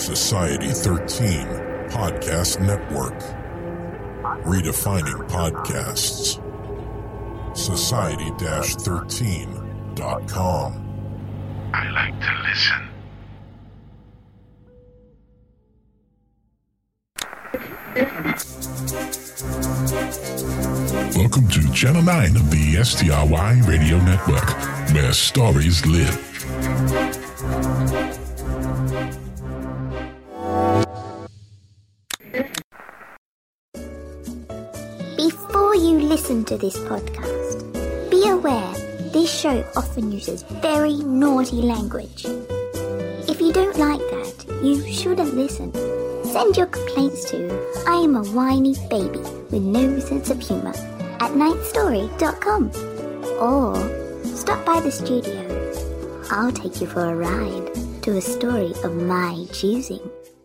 Society 13 Podcast Network. Redefining podcasts. Society-13.com. I like to listen. Welcome to Channel 9 of the STRY Radio Network, where stories live. Before you listen to this podcast, be aware this show often uses very naughty language. If you don't like that, you shouldn't listen. Send your complaints to I am a whiny baby with no sense of humor at nightstory.com, or stop by the studio. I'll take you for a ride to a story of my choosing.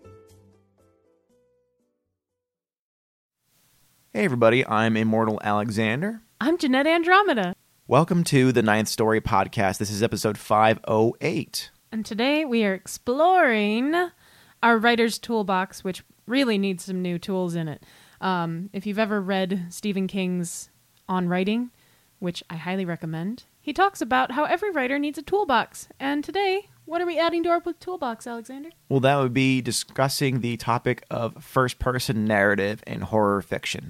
Hey everybody, I'm Immortal Alexander. I'm Jeanette Andromeda. Welcome to the Ninth Story Podcast. This is episode 508. And today we are exploring our writer's toolbox, which really needs some new tools in it. If you've ever read Stephen King's On Writing, which I highly recommend, he talks about how every writer needs a toolbox. And today, what are we adding to our toolbox, Alexander? Well, that would be discussing the topic of first-person narrative in horror fiction.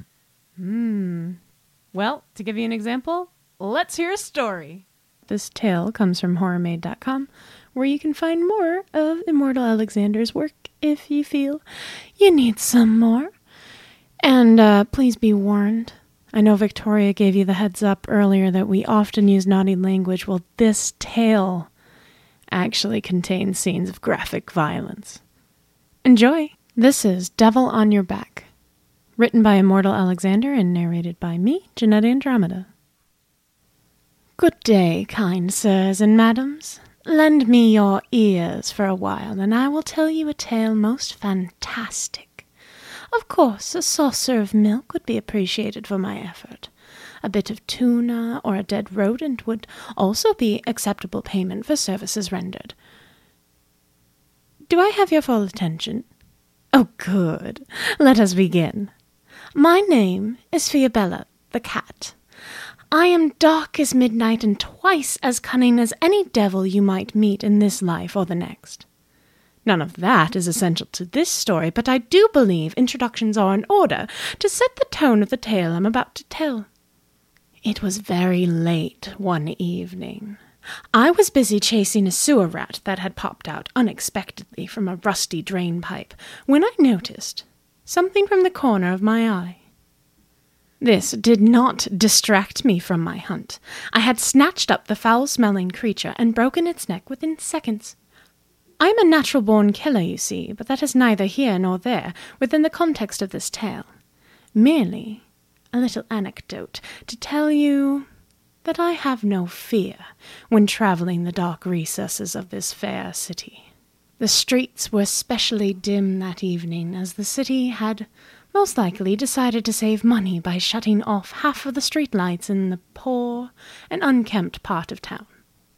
Well, to give you an example, let's hear a story. This tale comes from HorrorMade.com, where you can find more of Immortal Alexander's work if you feel you need some more. And please be warned. I know Victoria gave you the heads up earlier that we often use naughty language. Well, this tale actually contains scenes of graphic violence. Enjoy! This is Devil on Your Back, written by Immortal Alexander and narrated by me, Jeanette Andromeda. Good day, kind sirs and madams. Lend me your ears for a while, and I will tell you a tale most fantastic. Of course, a saucer of milk would be appreciated for my effort. A bit of tuna or a dead rodent would also be acceptable payment for services rendered. Do I have your full attention? Oh, good. Let us begin. My name is Fiabella, the cat. I am dark as midnight and twice as cunning as any devil you might meet in this life or the next. None of that is essential to this story, but I do believe introductions are in order to set the tone of the tale I'm about to tell. It was very late one evening. I was busy chasing a sewer rat that had popped out unexpectedly from a rusty drain pipe when I noticed something from the corner of my eye. This did not distract me from my hunt. I had snatched up the foul-smelling creature and broken its neck within seconds. I am a natural-born killer, you see, but that is neither here nor there within the context of this tale. Merely a little anecdote to tell you that I have no fear when traveling the dark recesses of this fair city. The streets were especially dim that evening, as the city had most likely decided to save money by shutting off half of the streetlights in the poor and unkempt part of town.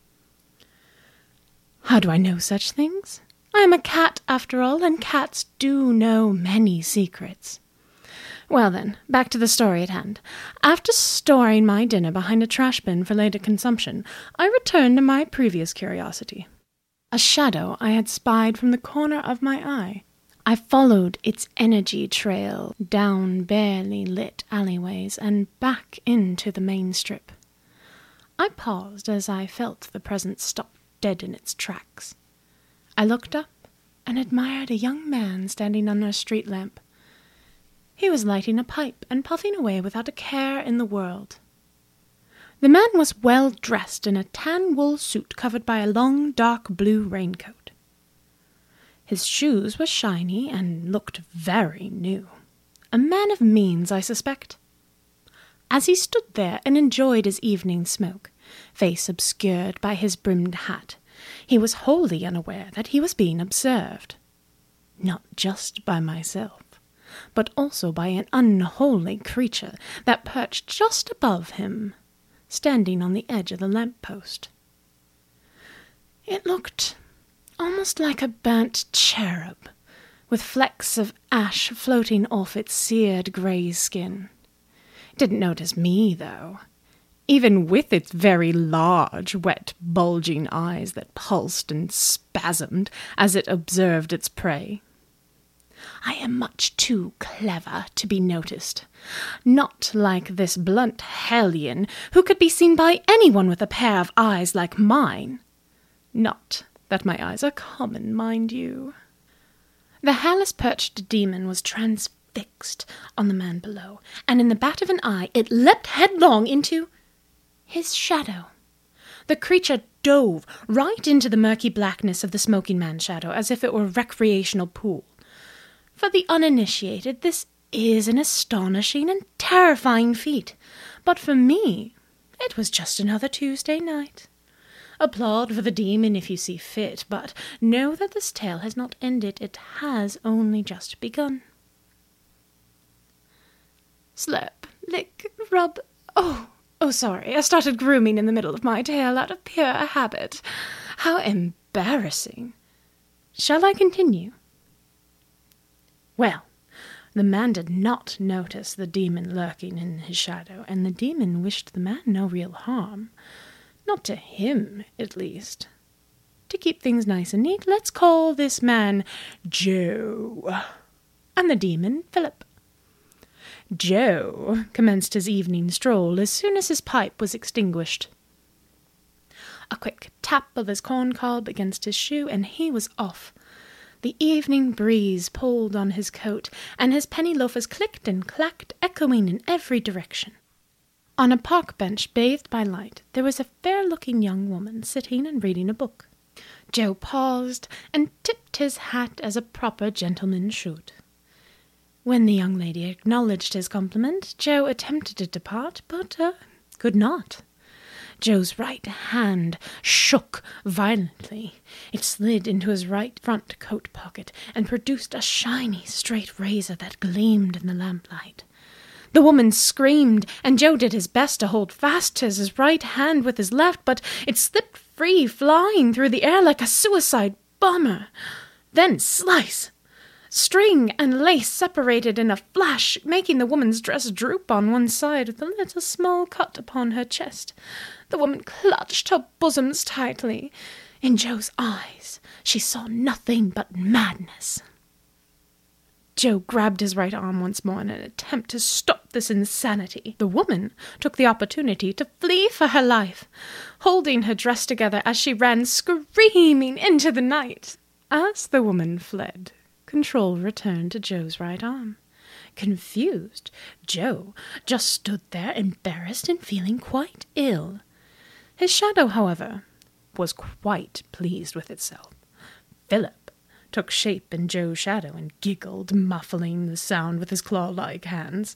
How do I know such things? I am a cat, after all, and cats do know many secrets. Well then, back to the story at hand. After storing my dinner behind a trash bin for later consumption, I returned to my previous curiosity. A shadow I had spied from the corner of my eye. I followed its energy trail down barely lit alleyways and back into the main strip. I paused as I felt the presence stop dead in its tracks. I looked up and admired a young man standing under a street lamp. He was lighting a pipe and puffing away without a care in the world. The man was well dressed in a tan wool suit covered by a long, dark blue raincoat. His shoes were shiny and looked very new. A man of means, I suspect. As he stood there and enjoyed his evening smoke, face obscured by his brimmed hat, he was wholly unaware that he was being observed. Not just by myself, but also by an unholy creature that perched just above him, standing on the edge of the lamp-post. It looked almost like a burnt cherub, with flecks of ash floating off its seared grey skin. It didn't notice me, though, even with its very large, wet, bulging eyes that pulsed and spasmed as it observed its prey. I am much too clever to be noticed. Not like this blunt hellion, who could be seen by anyone with a pair of eyes like mine. Not that my eyes are common, mind you. The hairless perched demon was transfixed on the man below, and in the bat of an eye it leapt headlong into his shadow. The creature dove right into the murky blackness of the smoking man's shadow as if it were a recreational pool. For the uninitiated, this is an astonishing and terrifying feat, but for me, it was just another Tuesday night. Applaud for the demon if you see fit, but know that this tale has not ended. It has only just begun. Slap, lick, rub. Oh, sorry. I started grooming in the middle of my tale out of pure habit. How embarrassing. Shall I continue? Well, the man did not notice the demon lurking in his shadow, and the demon wished the man no real harm. Not to him, at least. To keep things nice and neat, let's call this man Joe, and the demon Philip. Joe commenced his evening stroll as soon as his pipe was extinguished. A quick tap of his corncob against his shoe, and he was off. The evening breeze pulled on his coat, and his penny loafers clicked and clacked, echoing in every direction. On a park bench bathed by light, there was a fair-looking young woman sitting and reading a book. Joe paused and tipped his hat as a proper gentleman should. When the young lady acknowledged his compliment, Joe attempted to depart, but could not. Joe's right hand shook violently. It slid into his right front coat pocket and produced a shiny, straight razor that gleamed in the lamplight. The woman screamed, and Joe did his best to hold fast to his right hand with his left, but it slipped free, flying through the air like a suicide bomber. Then slice! String and lace separated in a flash, making the woman's dress droop on one side with a little small cut upon her chest. The woman clutched her bosoms tightly. In Joe's eyes, she saw nothing but madness. Joe grabbed his right arm once more in an attempt to stop this insanity. The woman took the opportunity to flee for her life, holding her dress together as she ran screaming into the night. As the woman fled, control returned to Joe's right arm. Confused, Joe just stood there, embarrassed and feeling quite ill. His shadow, however, was quite pleased with itself. Philip took shape in Joe's shadow and giggled, muffling the sound with his claw-like hands.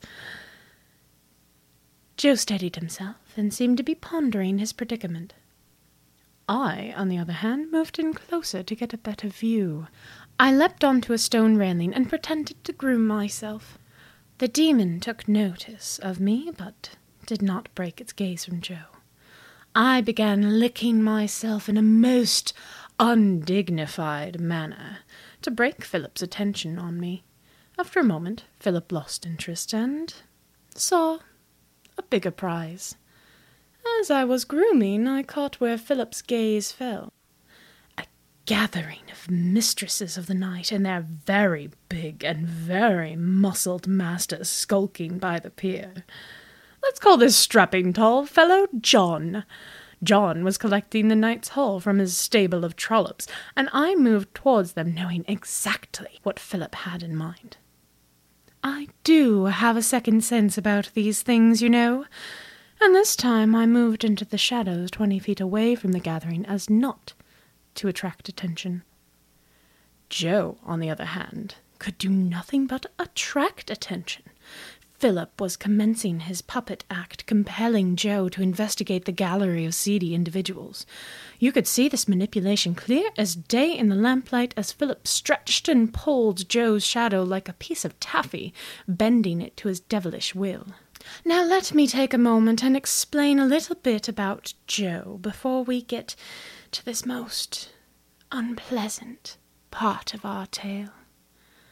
Joe steadied himself and seemed to be pondering his predicament. I, on the other hand, moved in closer to get a better view. I leapt onto a stone railing and pretended to groom myself. The demon took notice of me, but did not break its gaze from Joe. I began licking myself in a most undignified manner to break Philip's attention on me. After a moment, Philip lost interest and saw a bigger prize. As I was grooming, I caught where Philip's gaze fell. A gathering of mistresses of the night and their very big and very muscled masters skulking by the pier. Let's call this strapping tall fellow John. John was collecting the night's haul from his stable of trollops, and I moved towards them knowing exactly what Philip had in mind. I do have a second sense about these things, you know, and this time I moved into the shadows 20 feet away from the gathering as not to attract attention. Joe, on the other hand, could do nothing but attract attention. Philip was commencing his puppet act, compelling Joe to investigate the gallery of seedy individuals. You could see this manipulation clear as day in the lamplight as Philip stretched and pulled Joe's shadow like a piece of taffy, bending it to his devilish will. Now let me take a moment and explain a little bit about Joe before we get to this most unpleasant part of our tale.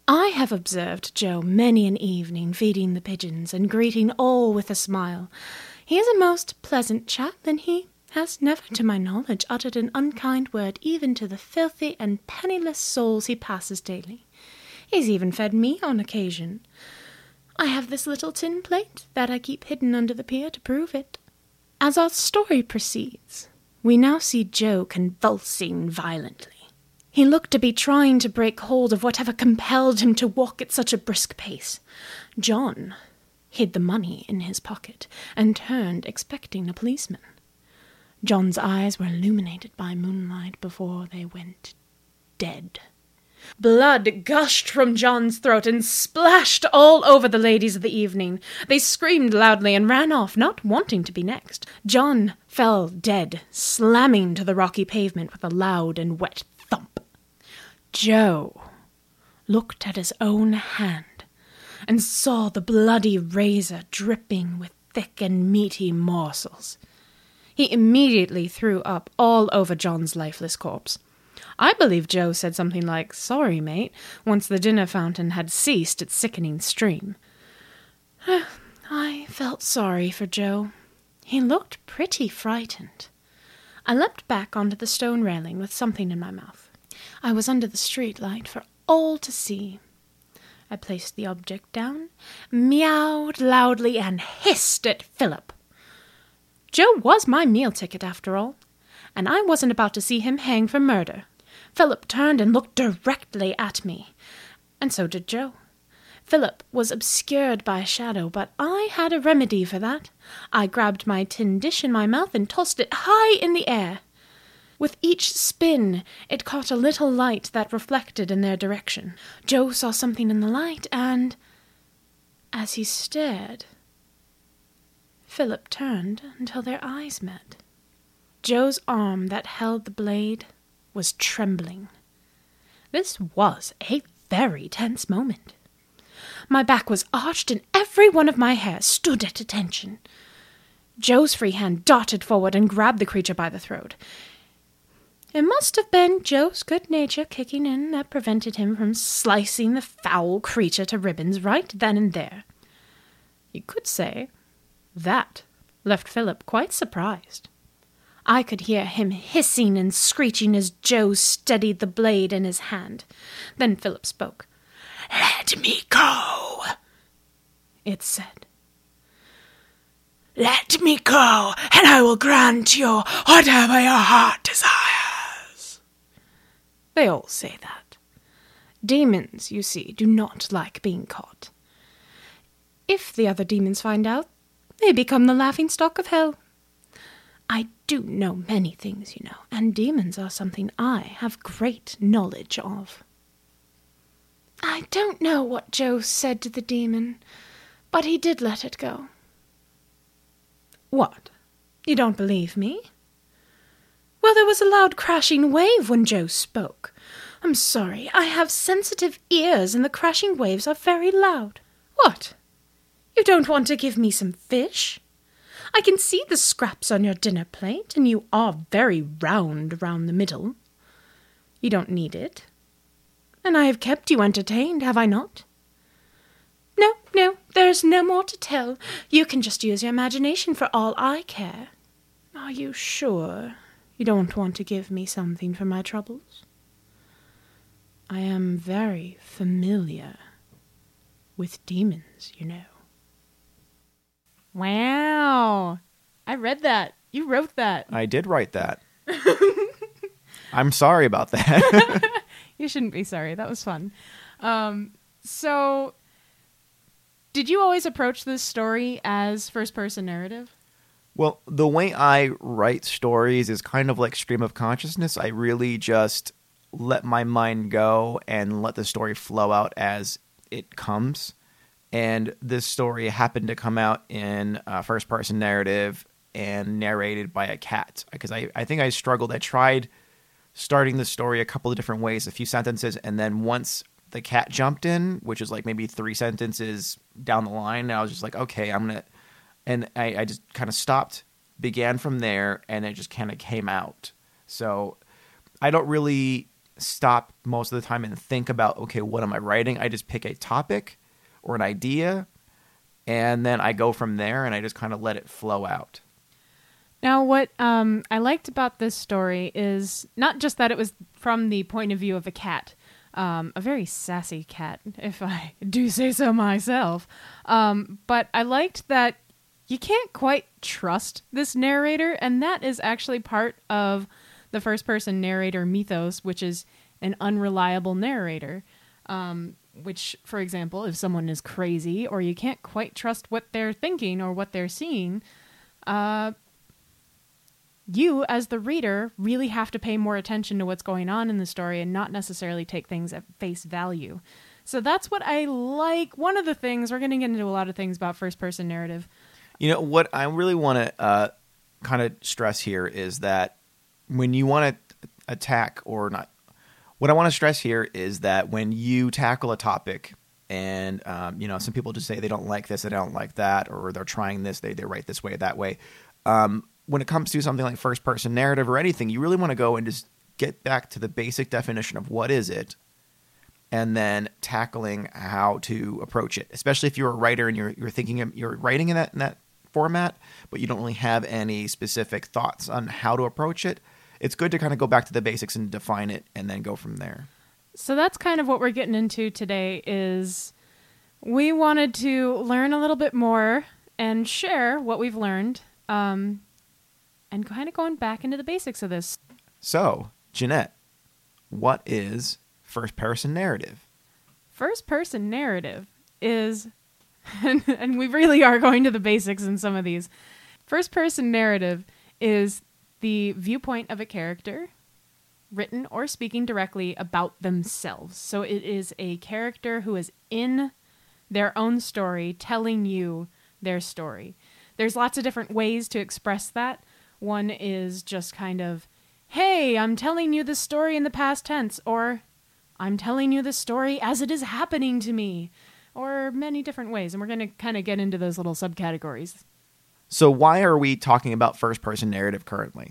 I have observed Joe many an evening feeding the pigeons and greeting all with a smile. He is a most pleasant chap, and he has never, to my knowledge, uttered an unkind word even to the filthy and penniless souls he passes daily. He's even fed me on occasion. I have this little tin plate that I keep hidden under the pier to prove it. As our story proceeds, we now see Joe convulsing violently. He looked to be trying to break hold of whatever compelled him to walk at such a brisk pace. John hid the money in his pocket and turned expecting a policeman. John's eyes were illuminated by moonlight before they went dead. Blood gushed from John's throat and splashed all over the ladies of the evening. They screamed loudly and ran off, not wanting to be next. John fell dead, slamming to the rocky pavement with a loud and wet thump. Joe looked at his own hand and saw the bloody razor dripping with thick and meaty morsels. He immediately threw up all over John's lifeless corpse. I believe Joe said something like, "Sorry, mate," once the dinner fountain had ceased its sickening stream. I felt sorry for Joe. He looked pretty frightened. I leapt back onto the stone railing with something in my mouth. I was under the street light for all to see. I placed the object down, meowed loudly, and hissed at Philip. Joe was my meal ticket, after all, and I wasn't about to see him hang for murder. Philip turned and looked directly at me, and so did Joe. Philip was obscured by a shadow, but I had a remedy for that. I grabbed my tin dish in my mouth and tossed it high in the air. With each spin, it caught a little light that reflected in their direction. Joe saw something in the light, and as he stared, Philip turned until their eyes met. Joe's arm that held the blade was trembling. This was a very tense moment. My back was arched, and every one of my hairs stood at attention. Joe's free hand darted forward and grabbed the creature by the throat. It must have been Joe's good nature kicking in that prevented him from slicing the foul creature to ribbons right then and there. You could say that left Philip quite surprised. I could hear him hissing and screeching as Joe steadied the blade in his hand. Then Philip spoke. "Let me go," it said. "Let me go, and I will grant you whatever your heart desires." They all say that. Demons, you see, do not like being caught. If the other demons find out, they become the laughingstock of hell. I do know many things, you know, and demons are something I have great knowledge of. I don't know what Joe said to the demon, but he did let it go. What? You don't believe me? Well, there was a loud crashing wave when Joe spoke. I'm sorry, I have sensitive ears, and the crashing waves are very loud. What? You don't want to give me some fish? I can see the scraps on your dinner plate, and you are very round round the middle. You don't need it. And I have kept you entertained, have I not? No, there's no more to tell. You can just use your imagination for all I care. Are you sure you don't want to give me something for my troubles? I am very familiar with demons, you know. Wow. I read that. You wrote that. I did write that. I'm sorry about that. You shouldn't be sorry. That was fun. So, did you always approach this story as first-person narrative? Well, the way I write stories is kind of like stream of consciousness. I really just let my mind go and let the story flow out as it comes. And this story happened to come out in first-person narrative and narrated by a cat. Because I think I struggled. I tried starting the story a couple of different ways, a few sentences, and then once the cat jumped in, which is like maybe 3 sentences down the line, I was just like, okay, I'm going to... And I just kind of stopped, began from there, and it just kind of came out. So I don't really stop most of the time and think about, okay, what am I writing? I just pick a topic or an idea, and then I go from there, and I just kind of let it flow out. Now, what I liked about this story is not just that it was from the point of view of a cat, a very sassy cat, if I do say so myself, but I liked that you can't quite trust this narrator, and that is actually part of the first-person narrator mythos, which is an unreliable narrator, which, for example, if someone is crazy or you can't quite trust what they're thinking or what they're seeing, you, as the reader, really have to pay more attention to what's going on in the story and not necessarily take things at face value. So that's what I like. One of the things, we're going to get into a lot of things about first-person narrative. You know, what I really want to kind of stress here is that when you want to attack or not, what I want to stress here is that when you tackle a topic and, some people just say they don't like this, they don't like that, or they're trying this, they write this way, that way. When it comes to something like first-person narrative or anything, you really want to go and just get back to the basic definition of what is it, and then tackling how to approach it. Especially if you're a writer and you're thinking you're writing in that format, but you don't really have any specific thoughts on how to approach it. It's good to kind of go back to the basics and define it, and then go from there. So that's kind of what we're getting into today. Is we wanted to learn a little bit more and share what we've learned. And kind of going back into the basics of this. So, Jeanette, what is first-person narrative? First-person narrative is, and we really are going to the basics in some of these. First-person narrative is the viewpoint of a character, written or speaking directly about themselves. So it is a character who is in their own story, telling you their story. There's lots of different ways to express that. One is just kind of, hey, I'm telling you this story in the past tense, or I'm telling you this story as it is happening to me, or many different ways. And we're going to kind of get into those little subcategories. So why are we talking about first-person narrative currently?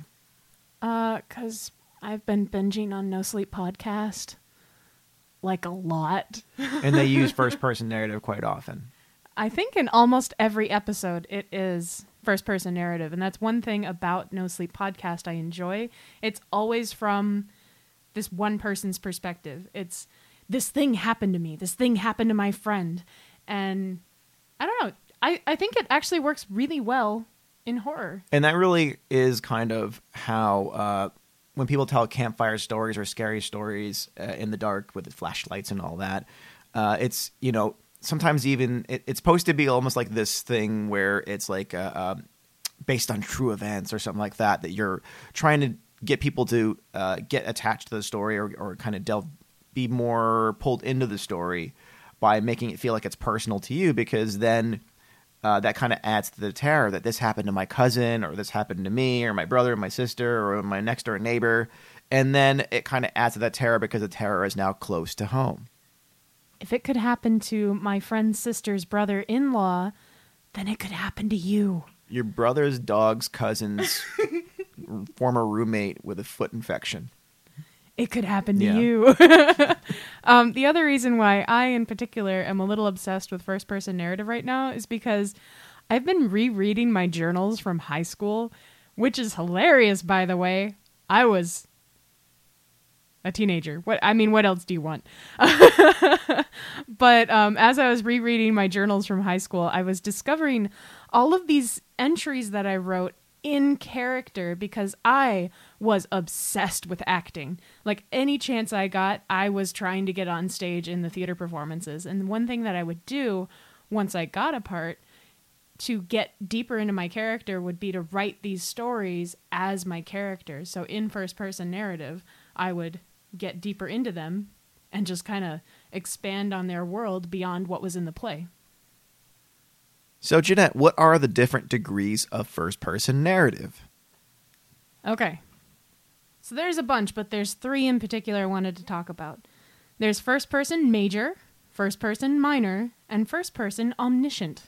Because I've been binging on No Sleep Podcast, like a lot. And they use first-person narrative quite often. I think in almost every episode it is first-person narrative, and that's one thing about No Sleep Podcast I enjoy. It's always from this one person's perspective. It's, this thing happened to me, this thing happened to my friend, and I don't know, I think it actually works really well in horror. And that really is kind of how, when people tell campfire stories or scary stories in the dark with the flashlights and all that, it's, sometimes even it's supposed to be almost like this thing where it's like based on true events or something like that you're trying to get people to get attached to the story or kind of be more pulled into the story by making it feel like it's personal to you, because then that kind of adds to the terror that this happened to my cousin, or this happened to me, or my brother, or my sister, or my next door neighbor. And then it kind of adds to that terror because the terror is now close to home. If it could happen to my friend's sister's brother-in-law, then it could happen to you. Your brother's dog's cousin's former roommate with a foot infection. It could happen to you. The other reason why I, in particular, am a little obsessed with first-person narrative right now is because I've been rereading my journals from high school, which is hilarious, by the way. I was a teenager. What else do you want? But as I was rereading my journals from high school, I was discovering all of these entries that I wrote in character because I was obsessed with acting. Like, any chance I got, I was trying to get on stage in the theater performances. And one thing that I would do once I got a part to get deeper into my character would be to write these stories as my characters. So in first-person narrative, I would get deeper into them and just kind of expand on their world beyond what was in the play. So, Jeanette, what are the different degrees of first-person narrative? Okay. So there's a bunch, but there's 3 in particular I wanted to talk about. There's first-person major, first-person minor, and first-person omniscient.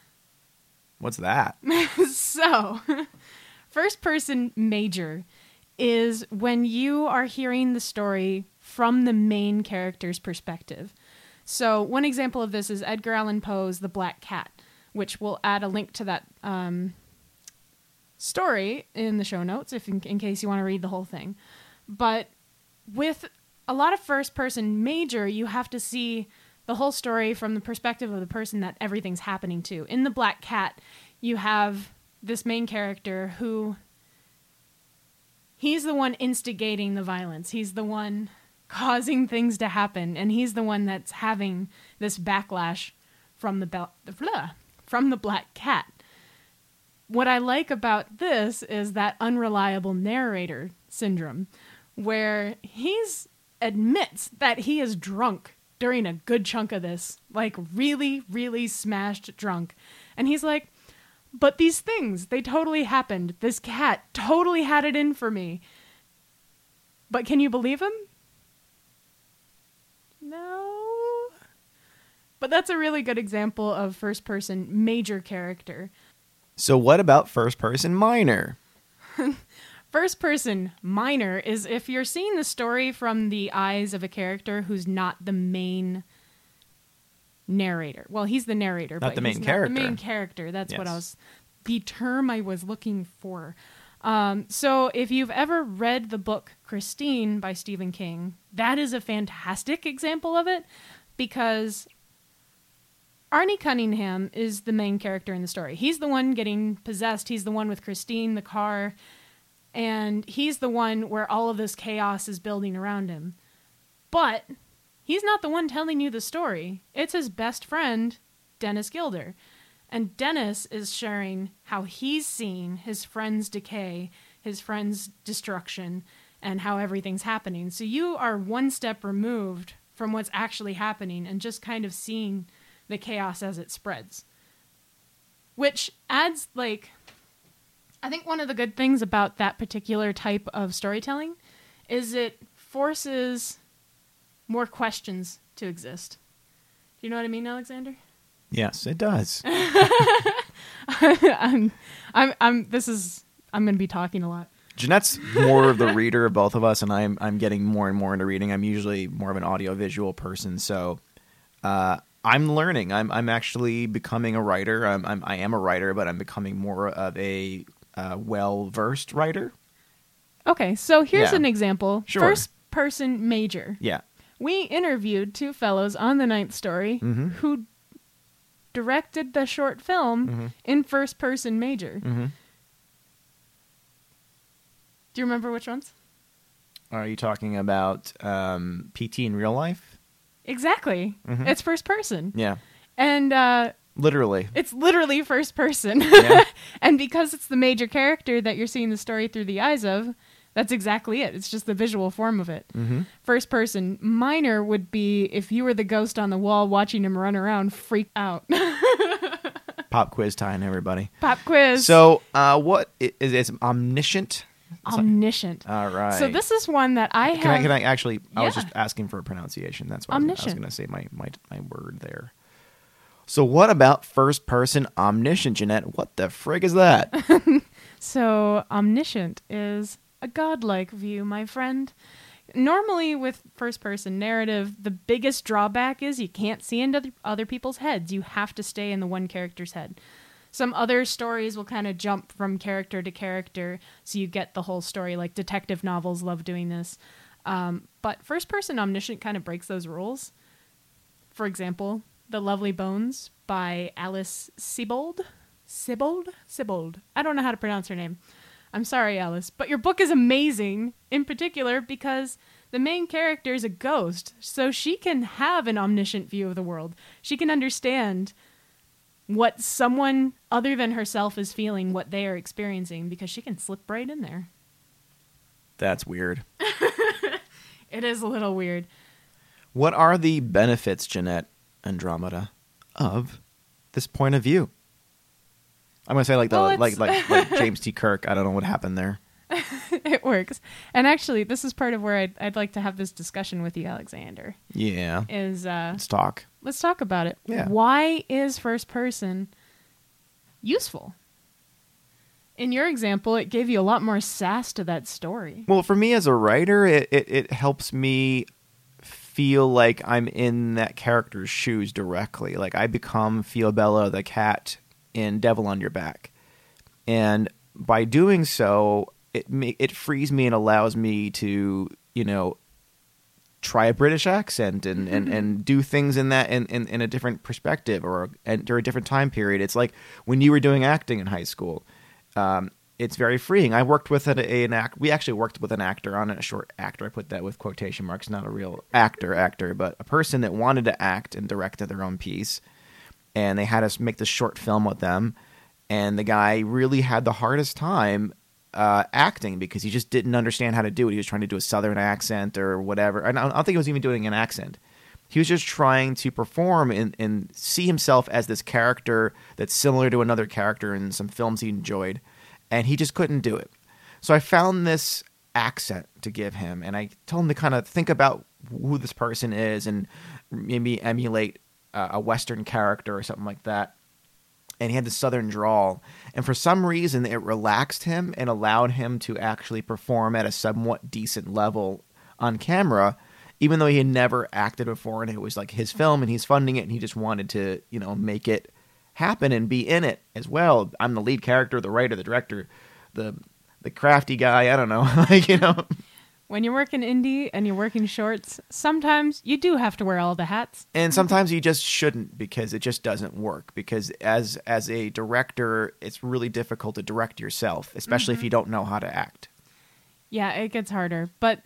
What's that? So, first-person major is when you are hearing the story from the main character's perspective. So one example of this is Edgar Allan Poe's The Black Cat, which we'll add a link to that story in the show notes if in case you want to read the whole thing. But with a lot of first-person major, you have to see the whole story from the perspective of the person that everything's happening to. In The Black Cat, you have this main character who... he's the one instigating the violence. He's the one causing things to happen, and he's the one that's having this backlash from the Black Cat. What I like about this is that unreliable narrator syndrome, where he's admits that he is drunk during a good chunk of this, like really, really smashed drunk. And he's like, but these things, they totally happened. This cat totally had it in for me. But can you believe him? No. But that's a really good example of first-person major character. So what about first-person minor? First-person minor is if you're seeing the story from the eyes of a character who's not the main narrator. Well, he's the narrator, but the main he's character. Not the main character. That's Yes. the term I was looking for. So if you've ever read the book Christine by Stephen King, that is a fantastic example of it, because Arnie Cunningham is the main character in the story. He's the one getting possessed. He's the one with Christine, the car, and he's the one where all of this chaos is building around him. But he's not the one telling you the story. It's his best friend, Dennis Gilder. And Dennis is sharing how he's seen his friend's decay, his friend's destruction, and how everything's happening. So you are one step removed from what's actually happening and just kind of seeing the chaos as it spreads. Which adds, like... I think one of the good things about that particular type of storytelling is it forces more questions to exist. Do you know what I mean, Alexander? Yes, it does. I'm going to be talking a lot. Jeanette's more of the reader of both of us, and I'm getting more and more into reading. I'm usually more of an audio-visual person, so I'm learning. I'm actually becoming a writer. I am a writer, but I'm becoming more of a well-versed writer. Okay, so here's Yeah. an example. Sure. First-person major. Yeah. We interviewed two fellows on The Ninth Story who directed the short film in first-person major. Mm-hmm. Do you remember which ones? Are you talking about PT in real life? Exactly. It's first person. Yeah. And Literally. it's literally first person. Yeah. And because it's the major character that you're seeing the story through the eyes of, that's exactly it. It's just the visual form of it. First person. Minor would be if you were the ghost on the wall watching him run around, freak out. Pop quiz time, everybody. Pop quiz. So, what is omniscient? Omniscient. All right. So this is one that I have. Can I actually? I was Yeah. just asking for a pronunciation. That's why I was Omniscient. going to say my word there. So what about first person omniscient, Jeanette? What the frig is that? So omniscient is a godlike view, my friend. Normally with first-person narrative, the biggest drawback is you can't see into other people's heads. You have to stay in the one character's head. Some other stories will kind of jump from character to character, so you get the whole story, like detective novels love doing this. But first-person omniscient kind of breaks those rules. For example, The Lovely Bones by Alice Sebold. Sebold? I don't know how to pronounce her name. I'm sorry, Alice, but your book is amazing, in particular because the main character is a ghost, so she can have an omniscient view of the world. She can understand what someone other than herself is feeling, what they are experiencing, because she can slip right in there. That's weird. It is a little weird. What are the benefits, Jeanette Andromeda, of this point of view? I'm going to say like James T. Kirk. I don't know what happened there. It works. And actually, this is part of where I'd like to have this discussion with you, Alexander. Yeah. Let's talk about it. Yeah. Why is first person useful? In your example, it gave you a lot more sass to that story. Well, for me as a writer, it helps me feel like I'm in that character's shoes directly. Like I become Fiobella the cat in Devil on Your Back. And by doing so, it frees me and allows me to, try a British accent and do things in that in a different perspective or enter a different time period. It's like when you were doing acting in high school. It's very freeing. I worked with we actually worked with an actor on a short actor. I put that with quotation marks, not a real actor, but a person that wanted to act and directed their own piece. And they had us make this short film with them. And the guy really had the hardest time acting because he just didn't understand how to do it. He was trying to do a Southern accent or whatever. And I don't think he was even doing an accent. He was just trying to perform and see himself as this character that's similar to another character in some films he enjoyed. And he just couldn't do it. So I found this accent to give him. And I told him to kind of think about who this person is and maybe emulate a Western character or something like that. And he had the Southern drawl. And for some reason, it relaxed him and allowed him to actually perform at a somewhat decent level on camera, even though he had never acted before. And it was like his film and he's funding it. And he just wanted to, make it happen and be in it as well. I'm the lead character, the writer, the director, the crafty guy. I don't know. When you're working indie and you're working shorts, sometimes you do have to wear all the hats. And sometimes you just shouldn't because it just doesn't work. Because as a director, it's really difficult to direct yourself, especially if you don't know how to act. Yeah, it gets harder. But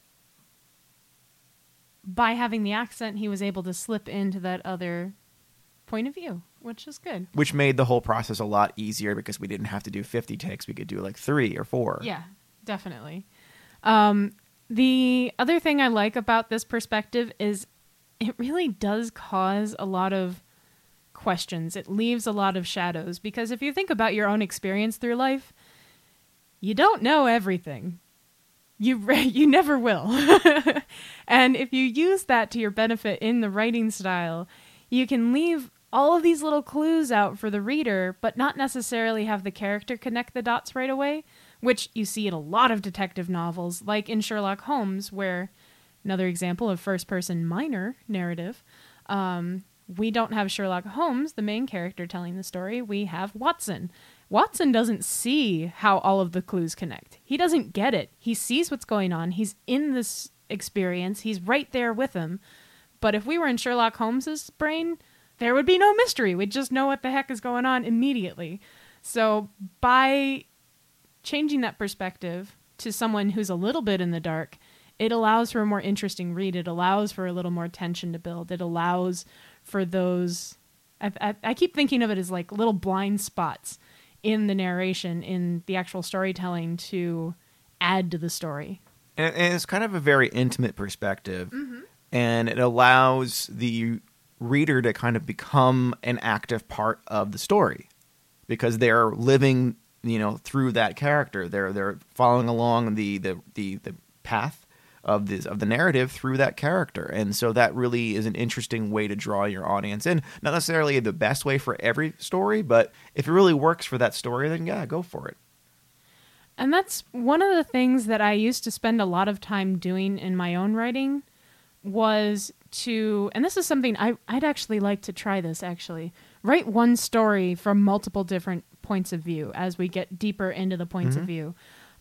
by having the accent, he was able to slip into that other point of view, which is good. Which made the whole process a lot easier because we didn't have to do 50 takes. We could do like 3 or 4. Yeah, definitely. The other thing I like about this perspective is it really does cause a lot of questions. It leaves a lot of shadows because if you think about your own experience through life, you don't know everything. You never will. And if you use that to your benefit in the writing style, you can leave all of these little clues out for the reader, but not necessarily have the character connect the dots right away, which you see in a lot of detective novels, like in Sherlock Holmes, where, another example of first-person minor narrative, we don't have Sherlock Holmes, the main character telling the story. We have Watson. Watson doesn't see how all of the clues connect. He doesn't get it. He sees what's going on. He's in this experience. He's right there with him. But if we were in Sherlock Holmes's brain, there would be no mystery. We'd just know what the heck is going on immediately. So by changing that perspective to someone who's a little bit in the dark, it allows for a more interesting read. It allows for a little more tension to build. It allows for those... I keep thinking of it as like little blind spots in the narration, in the actual storytelling to add to the story. And it's kind of a very intimate perspective. And it allows the reader to kind of become an active part of the story because they're living, through that character. They're following along the path of the narrative through that character. And so that really is an interesting way to draw your audience in. Not necessarily the best way for every story, but if it really works for that story, then yeah, go for it. And that's one of the things that I used to spend a lot of time doing in my own writing was to, and this is something I'd actually like to try this actually, write one story from multiple different points of view as we get deeper into the points of view.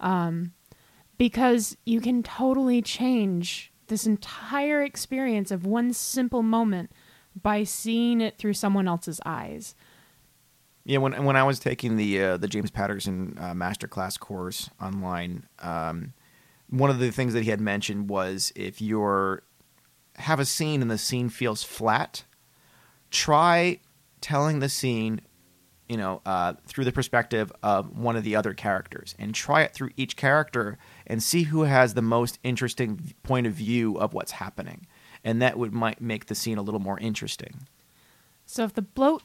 Because you can totally change this entire experience of one simple moment by seeing it through someone else's eyes. Yeah, when I was taking the James Patterson masterclass course online, one of the things that he had mentioned was if you're have a scene and the scene feels flat, try telling the scene, through the perspective of one of the other characters, and try it through each character and see who has the most interesting point of view of what's happening, and that might make the scene a little more interesting. So if the boat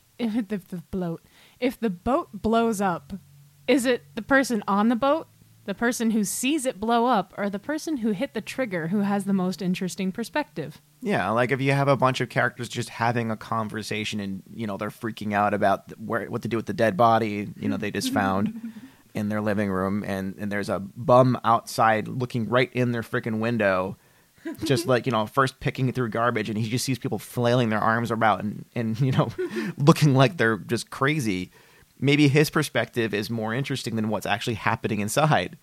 blows up, is it the person on the boat, the person who sees it blow up, or the person who hit the trigger who has the most interesting perspective? Yeah, like if you have a bunch of characters just having a conversation and, they're freaking out about what to do with the dead body, they just found. in their living room, and there's a bum outside looking right in their freaking window, just like, first picking through garbage, and he just sees people flailing their arms around and looking like they're just crazy. Maybe his perspective is more interesting than what's actually happening inside.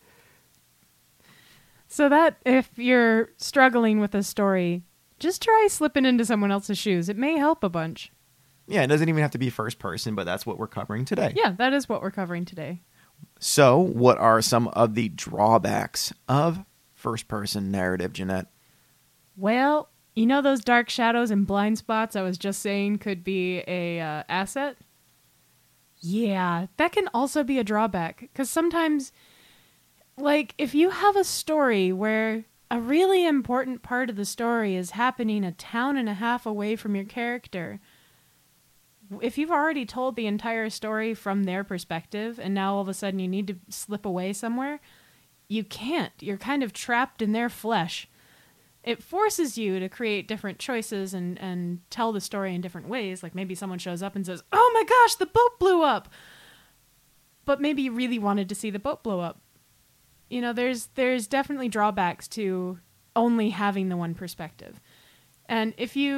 So that if you're struggling with a story, just try slipping into someone else's shoes. It may help a bunch. Yeah, it doesn't even have to be first person, but that's what we're covering today. Yeah, that is what we're covering today. So, what are some of the drawbacks of first person narrative, Jeanette? Well, those dark shadows and blind spots I was just saying could be a asset? Yeah, that can also be a drawback. Because sometimes, like, if you have a story where a really important part of the story is happening a town and a half away from your character, if you've already told the entire story from their perspective and now all of a sudden you need to slip away somewhere, you can't. You're kind of trapped in their flesh. It forces you to create different choices and tell the story in different ways. Like maybe someone shows up and says, "Oh my gosh, the boat blew up." But maybe you really wanted to see the boat blow up. There's definitely drawbacks to only having the one perspective. And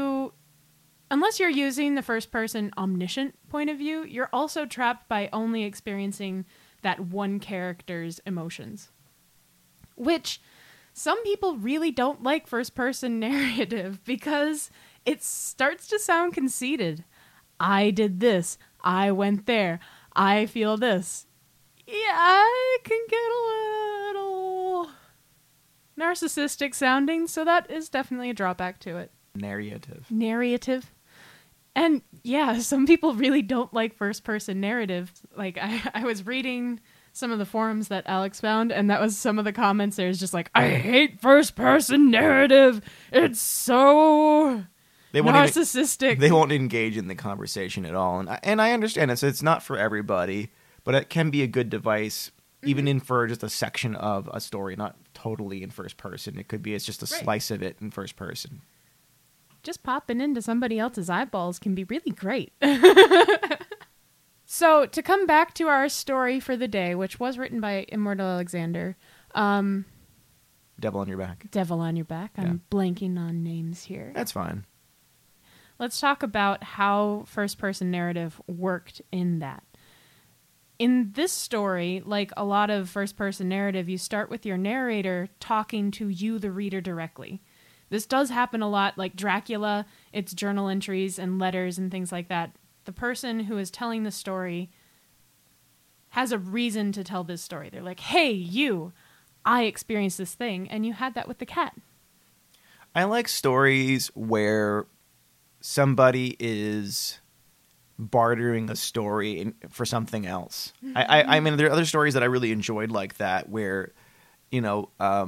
unless you're using the first person omniscient point of view, you're also trapped by only experiencing that one character's emotions. Which some people really don't like first person narrative because it starts to sound conceited. I did this. I went there. I feel this. Yeah, it can get a little narcissistic sounding, so that is definitely a drawback to it. Narrative. And yeah, some people really don't like first-person narrative. Like, I was reading some of the forums that Alex found, and that was some of the comments. There's just like, I hate first-person narrative. It's so narcissistic. They won't engage in the conversation at all. And I understand it. So it's not for everybody, but it can be a good device, even in for just a section of a story, not totally in first person. It could be it's just a slice of it in first person. Just popping into somebody else's eyeballs can be really great. So, to come back to our story for the day, which was written by Immortal Alexander. Devil on Your Back. Devil on Your Back. I'm blanking on names here. That's fine. Let's talk about how first-person narrative worked in that. In this story, like a lot of first-person narrative, you start with your narrator talking to you, the reader, directly. This does happen a lot, like Dracula, it's journal entries and letters and things like that. The person who is telling the story has a reason to tell this story. They're like, hey, you, I experienced this thing, and you had that with the cat. I like stories where somebody is bartering a story for something else. I mean, there are other stories that I really enjoyed like that, where, a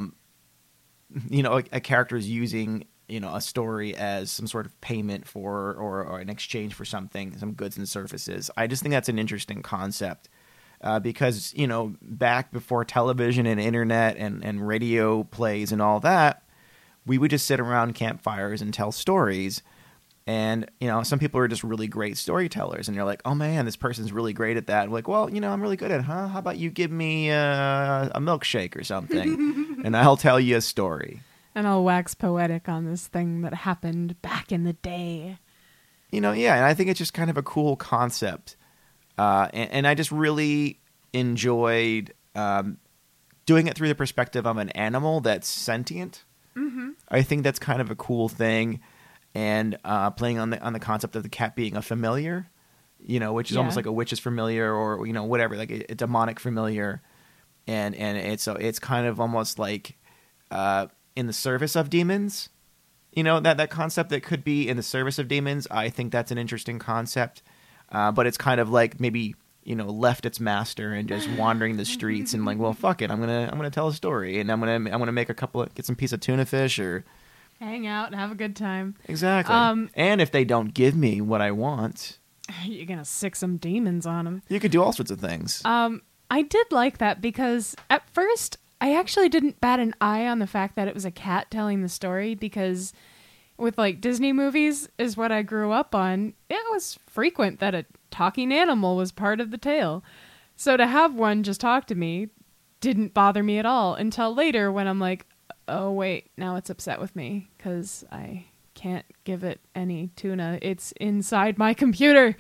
character is using, a story as some sort of payment for or an exchange for something, some goods and services. I just think that's an interesting concept because, back before television and internet and radio plays and all that, we would just sit around campfires and tell stories. And, some people are just really great storytellers, and you're like, oh man, this person's really great at that. I'm like, well, I'm really good at it, huh? How about you give me a milkshake or something, and I'll tell you a story. And I'll wax poetic on this thing that happened back in the day. And I think it's just kind of a cool concept. And I just really enjoyed doing it through the perspective of an animal that's sentient. Mm-hmm. I think that's kind of a cool thing. And playing on the concept of the cat being a familiar, which is almost like a witch's familiar or, whatever, like a demonic familiar. And it's kind of almost like in the service of demons, that concept that could be in the service of demons. I think that's an interesting concept. But it's kind of like maybe, left its master and just wandering the streets and like, well, fuck it. I'm going to tell a story, and I'm going to make get some piece of tuna fish or hang out and have a good time. Exactly. And if they don't give me what I want, you're going to sick some demons on them. You could do all sorts of things. I did like that because at first I actually didn't bat an eye on the fact that it was a cat telling the story, because with like Disney movies is what I grew up on. It was frequent that a talking animal was part of the tale. So to have one just talk to me didn't bother me at all until later when I'm like, oh, wait, now it's upset with me because I can't give it any tuna. It's inside my computer.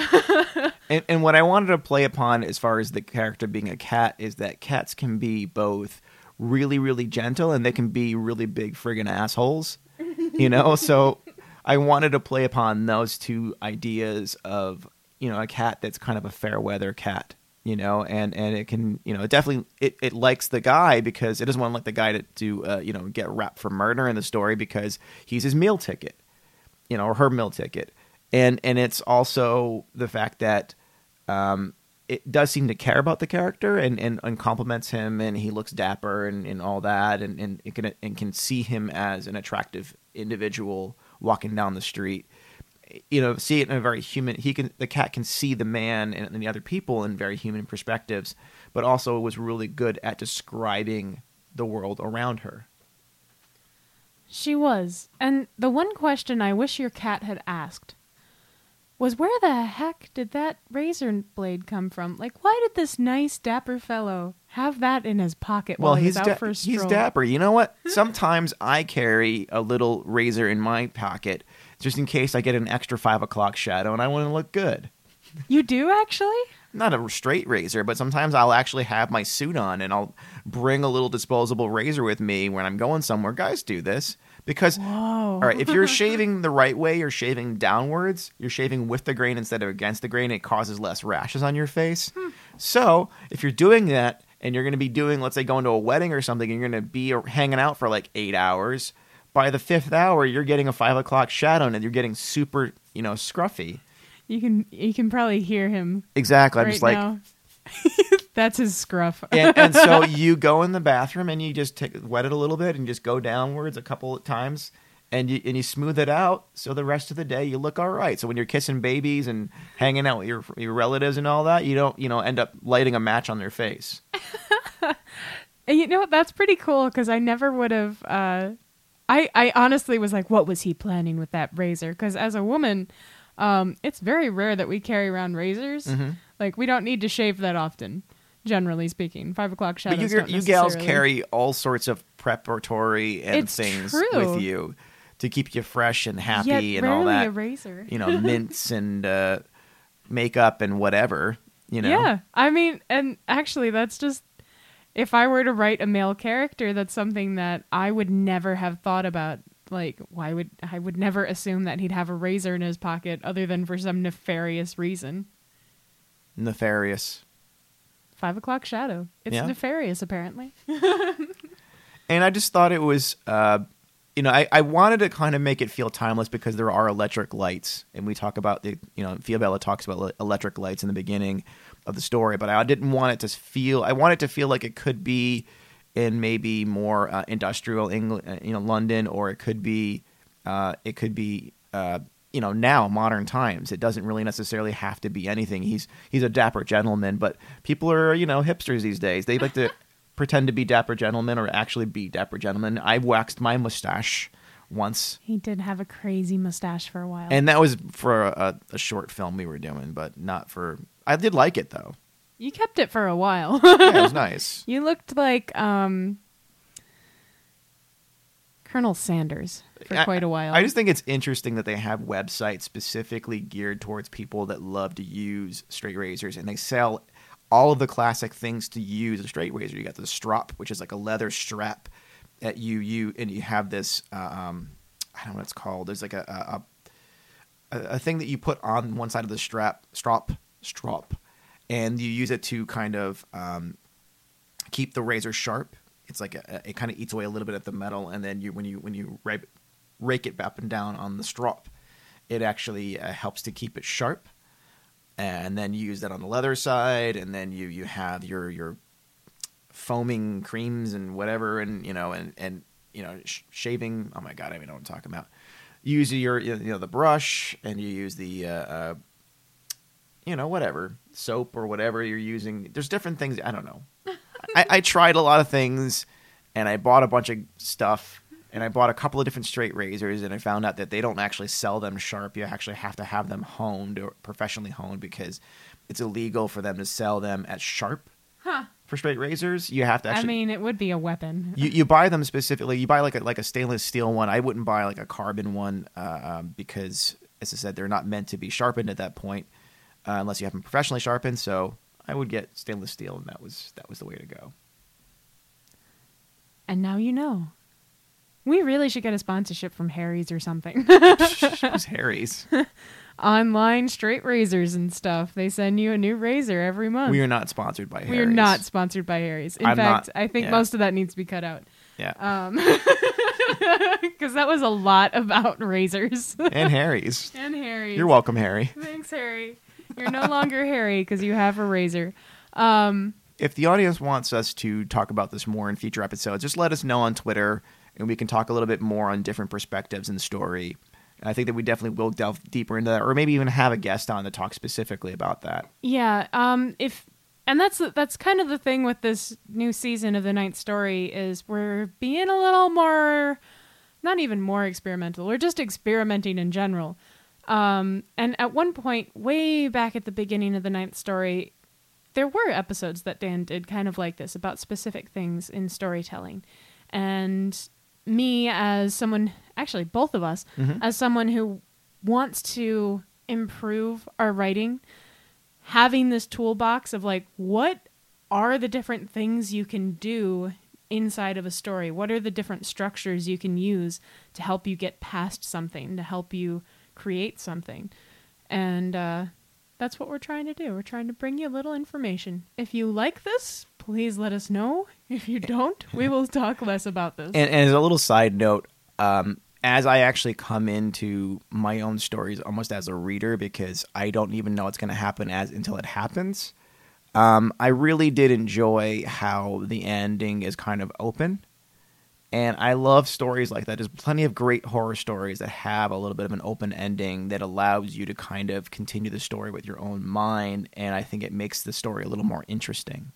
And what I wanted to play upon as far as the character being a cat is that cats can be both really, really gentle and they can be really big friggin' assholes, you know? So I wanted to play upon those two ideas of, you know, a cat that's kind of a fair weather cat, you know, and it can, you know, it definitely, it likes the guy because it doesn't want to let the guy to you know, get wrapped for murder in the story because he's his meal ticket, you know, or her meal ticket. And it's also the fact that it does seem to care about the character and compliments him, and he looks dapper and all that, and it can see him as an attractive individual walking down the street. You know, see it in a very human. The cat can see the man and the other people in very human perspectives, but also was really good at describing the world around her. She was. And the one question I wish your cat had asked was, where the heck did that razor blade come from? Like, why did this nice, dapper fellow have that in his pocket while he was out for a stroll? He's dapper. You know what? Sometimes I carry a little razor in my pocket just in case I get an extra 5 o'clock shadow and I want to look good. You do, actually? Not a straight razor, but sometimes I'll actually have my suit on and I'll bring a little disposable razor with me when I'm going somewhere. Guys do this. Because, all right, if you're shaving the right way, you're shaving downwards, you're shaving with the grain instead of against the grain, it causes less rashes on your face. So if you're doing that and you're going to be doing, let's say, going to a wedding or something, and you're going to be hanging out for like 8 hours, by the 5th hour, you're getting a 5 o'clock shadow and you're getting super, you know, scruffy. You can probably hear him. Exactly. I'm right just like... now. That's his scruff. and so you go in the bathroom and you just wet it a little bit and just go downwards a couple of times and you smooth it out. So the rest of the day you look all right. So when you're kissing babies and hanging out with your relatives and all that, you don't, you know, end up lighting a match on their face. And you know what? That's pretty cool because I never would have. I honestly was like, what was he planning with that razor? Because as a woman, it's very rare that we carry around razors. Mm-hmm. Like, we don't need to shave that often, generally speaking. 5 o'clock shadows. But you gals carry all sorts of preparatory and things true. with you to keep you fresh and happy. Yet and all that. a razor. You know, mints and makeup and whatever. You know. Yeah, I mean, and actually, that's just, if I were to write a male character, that's something that I would never have thought about. Like, I would never assume that he'd have a razor in his pocket other than for some nefarious reason. Nefarious. 5 o'clock shadow. It's nefarious, apparently. And I just thought it was, you know, I wanted to kind of make it feel timeless because there are electric lights. And we talk about, Fiabella talks about electric lights in the beginning of the story. But I didn't want it to feel, I want it to feel like it could be in maybe more industrial England, London, or it could be, now modern times. It doesn't really necessarily have to be anything. He's a dapper gentleman, but people are, hipsters these days. They like to pretend to be dapper gentlemen or actually be dapper gentlemen. I waxed my mustache once. He did have a crazy mustache for a while. And that was for a short film we were doing, but not for... I did like it, though. You kept it for a while. Yeah, it was nice. You looked like Colonel Sanders for quite a while. I just think it's interesting that they have websites specifically geared towards people that love to use straight razors, and they sell all of the classic things to use a straight razor. You got the strop, which is like a leather strap that you and you have this I don't know what it's called. There's like a thing that you put on one side of the strop, and you use it to kind of keep the razor sharp. It's like it kind of eats away a little bit at the metal, and then when you rake it up and down on the strop, it actually helps to keep it sharp. And then you use that on the leather side, and then you have your foaming creams and whatever, and shaving. Oh my god, I don't even know what I'm talking about. You use the brush, and you use the whatever soap or whatever you're using. There's different things. I don't know. I tried a lot of things, and I bought a bunch of stuff, And I bought a couple of different straight razors, and I found out that they don't actually sell them sharp. You actually have to have them honed or professionally honed because it's illegal for them to sell them at sharp. For straight razors, you have to actually... I mean, it would be a weapon. You buy them specifically. You buy like a stainless steel one. I wouldn't buy like a carbon one because, as I said, they're not meant to be sharpened at that point unless you have them professionally sharpened. So I would get stainless steel, and that was the way to go. And now you know. We really should get a sponsorship from Harry's or something. Who's Harry's? Online straight razors and stuff. They send you a new razor every month. We are not sponsored by Harry's. We are not sponsored by Harry's. In fact, I think most of that needs to be cut out. Yeah. Because that was a lot about razors. And Harry's. And Harry's. You're welcome, Harry. Thanks, Harry. You're no longer Harry because you have a razor. If the audience wants us to talk about this more in future episodes, just let us know on Twitter, and we can talk a little bit more on different perspectives in the story. I think that we definitely will delve deeper into that, or maybe even have a guest on to talk specifically about that. Yeah, and that's kind of the thing with this new season of The Ninth Story is we're being a little more, not even more experimental. We're just experimenting in general. And at one point, way back at the beginning of The Ninth Story, there were episodes that Dan did kind of like this about specific things in storytelling, and me as someone, actually both of us, as someone who wants to improve our writing, having this toolbox of like, what are the different things you can do inside of a story? What are the different structures you can use to help you get past something, to help you create something? And that's what we're trying to do. We're trying to bring you a little information. If you like this, please let us know. If you don't, we will talk less about this. And as a little side note, as I actually come into my own stories almost as a reader, because I don't even know what's going to happen until it happens, I really did enjoy how the ending is kind of open. And I love stories like that. There's plenty of great horror stories that have a little bit of an open ending that allows you to kind of continue the story with your own mind, and I think it makes the story a little more interesting.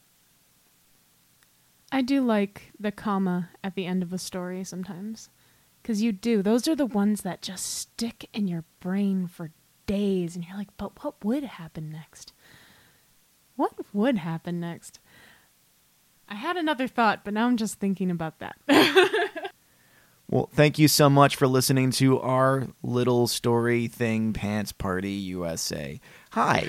I do like the comma at the end of a story sometimes. Because you do. Those are the ones that just stick in your brain for days. And you're like, but what would happen next? What would happen next? I had another thought, but now I'm just thinking about that. Well, thank you so much for listening to our little story thing, Pants Party USA. Hi.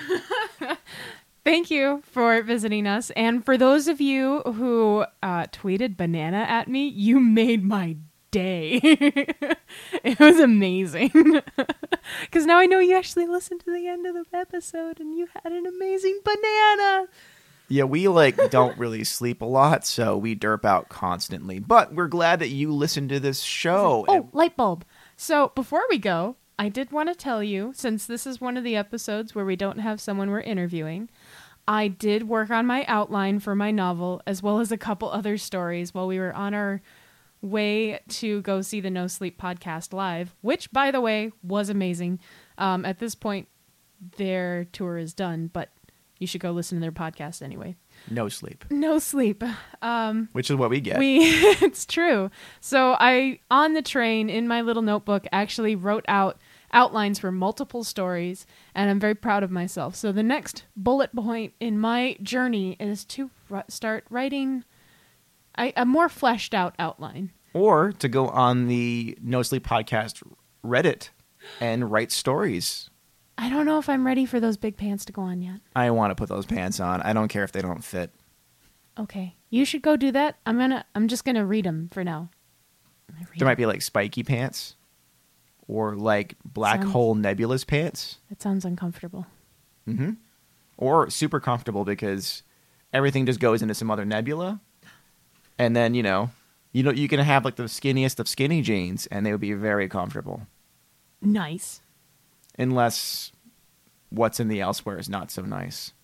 Thank you for visiting us. And for those of you who tweeted banana at me, you made my day. It was amazing. Because now I know you actually listened to the end of the episode and you had an amazing banana. Yeah, we don't really sleep a lot, so we derp out constantly. But we're glad that you listened to this show. Oh, light bulb. So before we go, I did want to tell you, since this is one of the episodes where we don't have someone we're interviewing, I did work on my outline for my novel, as well as a couple other stories while we were on our way to go see the No Sleep podcast live, which, by the way, was amazing. At this point, their tour is done, but you should go listen to their podcast anyway. No sleep. No sleep. Which is what we get. It's true. So I, on the train, in my little notebook, actually wrote out outlines for multiple stories, and I'm very proud of myself. So the next bullet point in my journey is to start writing a more fleshed out outline. Or to go on the No Sleep podcast Reddit and write stories. I don't know if I'm ready for those big pants to go on yet. I want to put those pants on. I don't care if they don't fit. Okay. You should go do that. I'm just gonna read them for now. There might be like spiky pants. Or like black hole nebulous pants. That sounds uncomfortable. Mm-hmm. Or super comfortable because everything just goes into some other nebula. And then, you can have like the skinniest of skinny jeans and they would be very comfortable. Nice. Unless what's in the elsewhere is not so nice.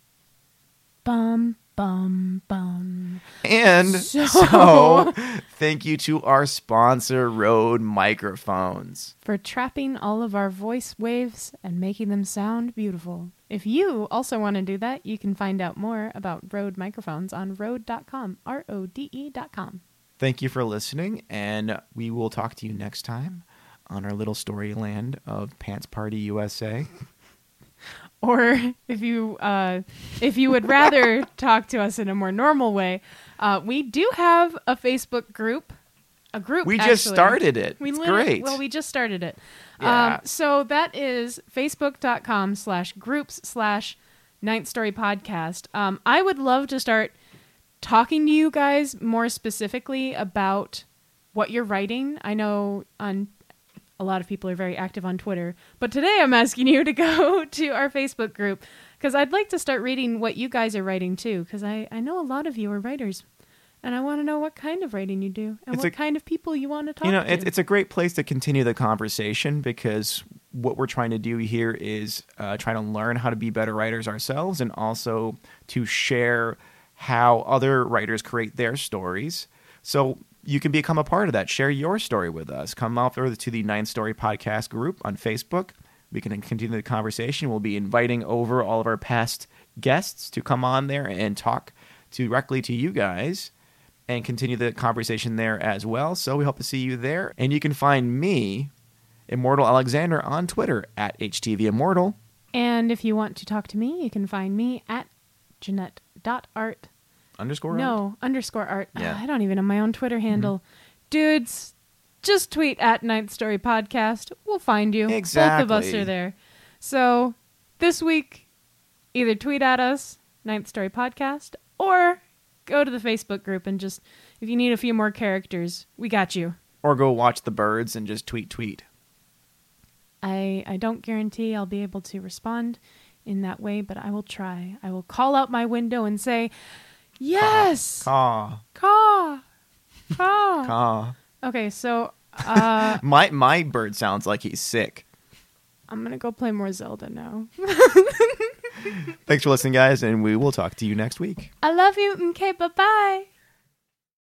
Bum, bum, bum. And so thank you to our sponsor, Rode Microphones, for trapping all of our voice waves and making them sound beautiful. If you also want to do that, you can find out more about Rode Microphones on Rode.com, RODE.com. Thank you for listening, and we will talk to you next time on our little story land of Pants Party USA. Or if you would rather talk to us in a more normal way, we do have a Facebook group. We just started it. It's great. Well, we just started it. Yeah. So that is facebook.com/groups/Ninth Story Podcast. I would love to start talking to you guys more specifically about what you're writing. I know a lot of people are very active on Twitter, but today I'm asking you to go to our Facebook group because I'd like to start reading what you guys are writing too, because I know a lot of you are writers. And I want to know what kind of writing you do and what kind of people you want to talk to. It's a great place to continue the conversation because what we're trying to do here is try to learn how to be better writers ourselves and also to share how other writers create their stories. So you can become a part of that. Share your story with us. Come over to the Ninth Story Podcast group on Facebook. We can continue the conversation. We'll be inviting over all of our past guests to come on there and talk directly to you guys and continue the conversation there as well. So we hope to see you there. And you can find me, Immortal Alexander, on Twitter at HTVImmortal. And if you want to talk to me, you can find me at Jeanette.art. _art. Yeah. I don't even have my own Twitter handle. Dudes, just tweet at Ninth Story Podcast. We'll find you. Exactly. Both of us are there. So this week, either tweet at us, Ninth Story Podcast, or go to the Facebook group and just, if you need a few more characters, we got you. Or go watch the birds and just tweet. I don't guarantee I'll be able to respond in that way, but I will try. I will call out my window and say, yes! Caw. Caw. Caw. Caw. Okay, so my bird sounds like he's sick. I'm going to go play more Zelda now. Thanks for listening, guys, and we will talk to you next week. I love you. Okay, bye-bye.